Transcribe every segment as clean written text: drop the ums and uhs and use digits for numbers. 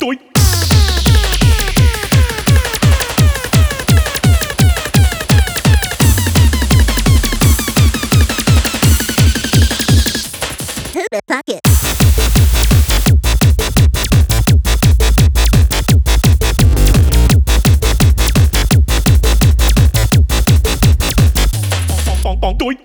túi. Hit the pocket. Bóng túi.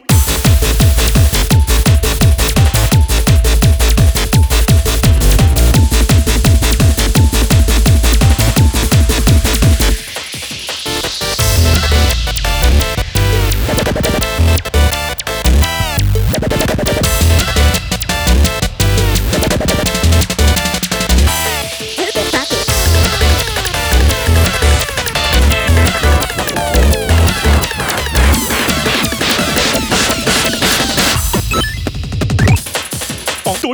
Bóng túi.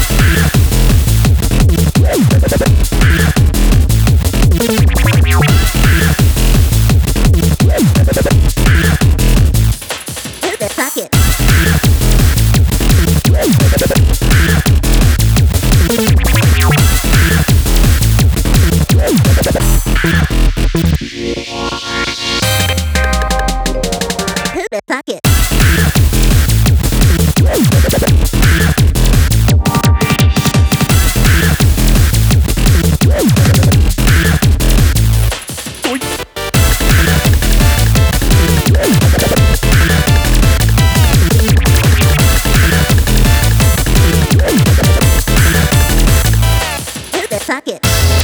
Hit the pocket. Hit the pocket. Túi. Hit the pocket.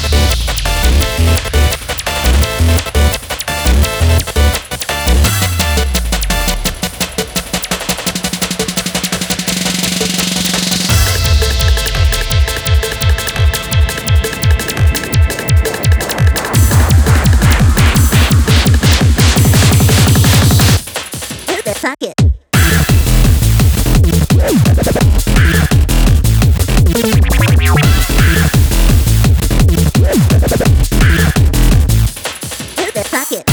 Hit the pocket. Hit the pocket.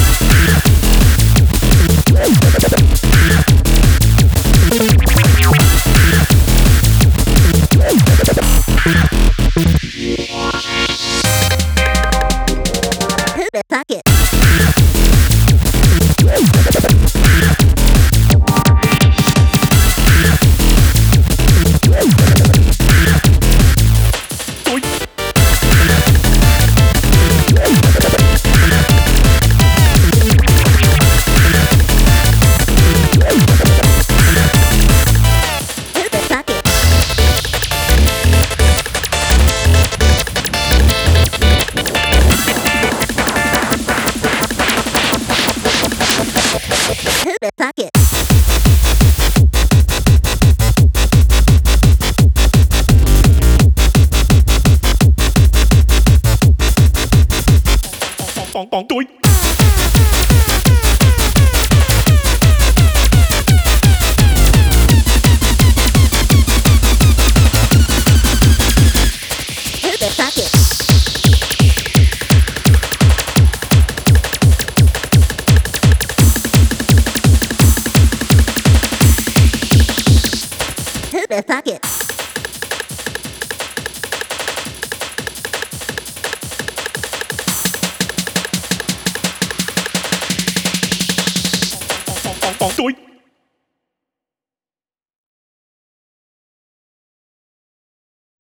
Hit the pocket. Túi. Hit the pocket. Hit the pocket. Bóng túi. Hit the pocket. Hit the pocket.